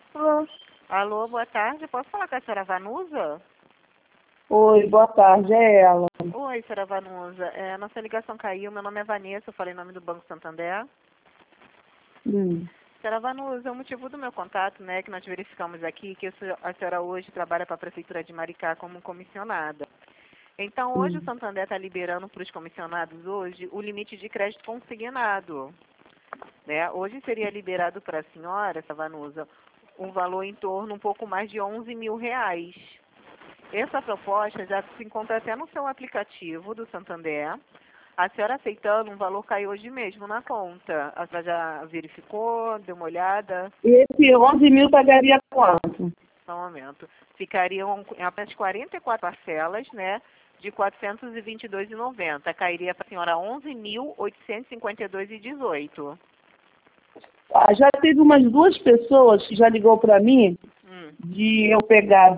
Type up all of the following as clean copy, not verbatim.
Alô? Alô, boa tarde. Posso falar com a senhora Vanusa? Oi, boa tarde, é ela. Oi, senhora Vanusa. Nossa ligação caiu. Meu nome é Vanessa, eu falei em nome do Banco Santander. Senhora Vanusa, o motivo do meu contato, né, que nós verificamos aqui, que a senhora hoje trabalha para a Prefeitura de Maricá como comissionada. Então, hoje o Santander está liberando para os comissionados hoje o limite de crédito consignado. Né? Hoje seria liberado para a senhora, Vanusa, um valor em torno um pouco mais de 11 mil reais. Essa proposta já se encontra até no seu aplicativo do Santander. A senhora aceitando, um valor caiu hoje mesmo na conta. A senhora já verificou, deu uma olhada? E esse 11 mil pagaria quanto? Só um momento. Ficariam em apenas 44 parcelas, né? De R$ 422,90. Cairia para a senhora 11.852,18. Ah, já teve umas duas pessoas que já ligou para mim de eu pegar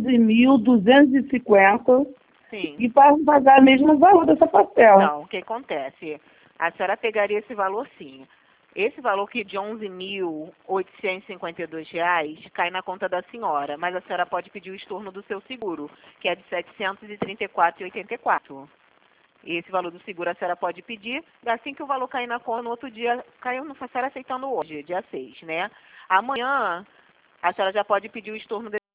12.250 Sim. e para pagar mesmo o valor dessa parcela. Não, o que acontece? A senhora pegaria esse valor sim. Esse valor aqui de R$ 11.852 cai na conta da senhora, mas a senhora pode pedir o estorno do seu seguro, que é de R$ 734,84. Esse valor do seguro a senhora pode pedir, e assim que o valor cair na conta, no outro dia, caiu, a senhora aceitando hoje, dia 6, né? Amanhã, a senhora já pode pedir o estorno desse...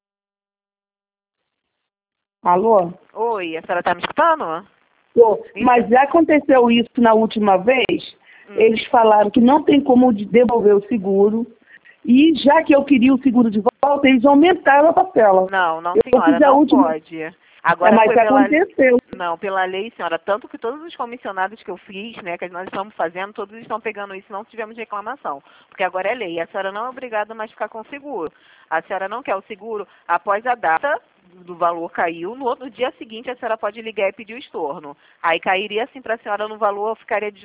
Alô? Oi, a senhora está me escutando? Tô. Mas já aconteceu isso na última vez, eles falaram que não tem como devolver o seguro, e já que eu queria o seguro de volta, eles aumentaram a parcela. Não, Eu senhora, fiz a não última... pode. Agora mas foi pela... aconteceu. Não, pela lei, senhora, tanto que todos os comissionados que eu fiz, né, que nós estamos fazendo, todos estão pegando isso, não tivemos reclamação. Porque agora é lei, a senhora não é obrigada mais a ficar com o seguro. A senhora não quer o seguro, após a data do valor caiu, no outro dia seguinte a senhora pode ligar e pedir o estorno. Aí cairia assim para a senhora no valor, ficaria de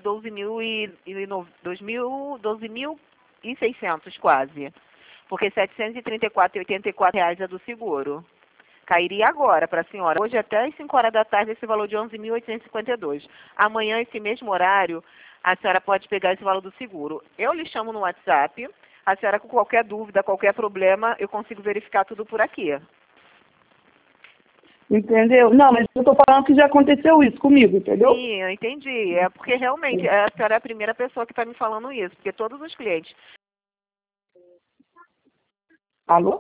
12.600 quase. Porque R$ 734,84 é do seguro. Cairia agora para a senhora. Hoje até às 5 horas da tarde esse valor de 11.852. Amanhã, esse mesmo horário, a senhora pode pegar esse valor do seguro. Eu lhe chamo no WhatsApp. A senhora com qualquer dúvida, qualquer problema, eu consigo verificar tudo por aqui. Entendeu? Não, mas eu estou falando que já aconteceu isso comigo, entendeu? Sim, eu entendi. É porque realmente a senhora é a primeira pessoa que está me falando isso. Porque todos os clientes... Alô?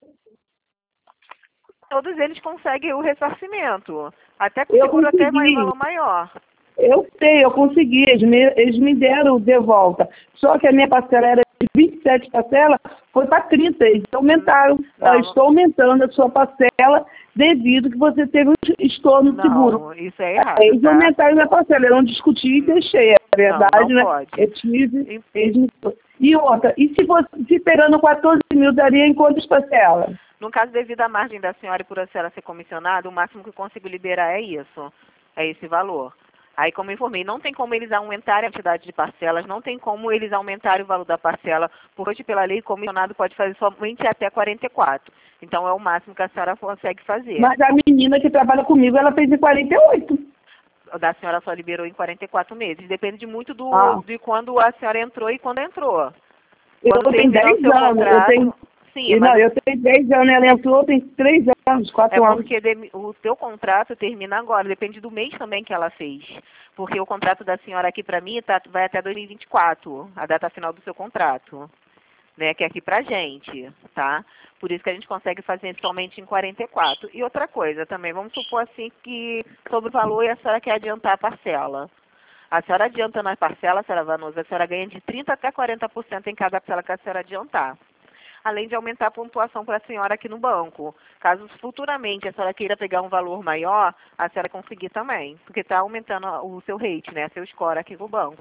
Todos eles conseguem o ressarcimento. Até com Eu seguro até consegui. valor maior. Eu sei, eu consegui. Eles me deram de volta. Só que a minha parcela era de 27 parcelas, foi para 30. Eles aumentaram. Não, Estou aumentando a sua parcela devido que você teve um estorno do seguro. não, isso é errado, Eles tá? aumentaram minha parcela. Eu não discuti e deixei. É verdade, não né? pode. Eu tive. E outra, e se pegando 14 mil, daria em quantas parcelas? No caso, devido à margem da senhora e por a senhora ser comissionada, o máximo que eu consigo liberar é isso. É esse valor. Aí, como eu informei, não tem como eles aumentarem a quantidade de parcelas, não tem como eles aumentarem o valor da parcela, porque hoje, pela lei, o comissionado pode fazer somente até 44. Então, é o máximo que a senhora consegue fazer. Mas a menina que trabalha comigo, ela fez em 48. Da senhora só liberou em 44 meses. Depende muito de quando a senhora entrou e quando entrou. Eu tenho 10 anos. Sim, não, eu tenho 10 anos, ela entrou tem 3 anos, 4 anos. É porque o teu contrato termina agora, depende do mês também que ela fez. Porque o contrato da senhora aqui para mim vai até 2024, a data final do seu contrato, né, que é aqui pra gente, tá? Por isso que a gente consegue fazer somente em 44. E outra coisa também, vamos supor assim que sobre o valor e a senhora quer adiantar a parcela. A senhora adianta na parcela, senhora Vanusa, a senhora ganha de 30% até 40% em cada parcela que a senhora adiantar. Além de aumentar a pontuação para a senhora aqui no banco. Caso futuramente a senhora queira pegar um valor maior, a senhora conseguir também. Porque está aumentando o seu rate, né? Seu score aqui no banco.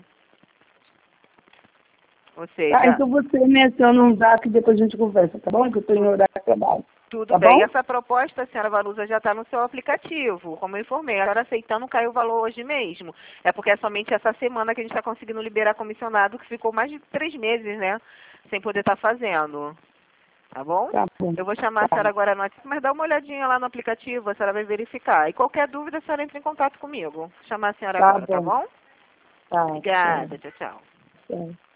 Ou seja... então você menciona um zap e depois a gente conversa, tá bom? Que eu estou em horário de trabalho. Tudo tá bem. Bom? Essa proposta, a senhora Vanusa, já está no seu aplicativo. Como eu informei, a senhora aceitando caiu o valor hoje mesmo. É porque é somente essa semana que a gente está conseguindo liberar comissionado, que ficou mais de 3 meses, né? Sem poder estar fazendo. Tá bom? Tá bom. Eu vou chamar a senhora agora no WhatsApp, mas dá uma olhadinha lá no aplicativo, a senhora vai verificar. E qualquer dúvida, a senhora entra em contato comigo. Vou chamar a senhora agora, tá bom? Tá. Obrigada, tchau, tchau. Tchau.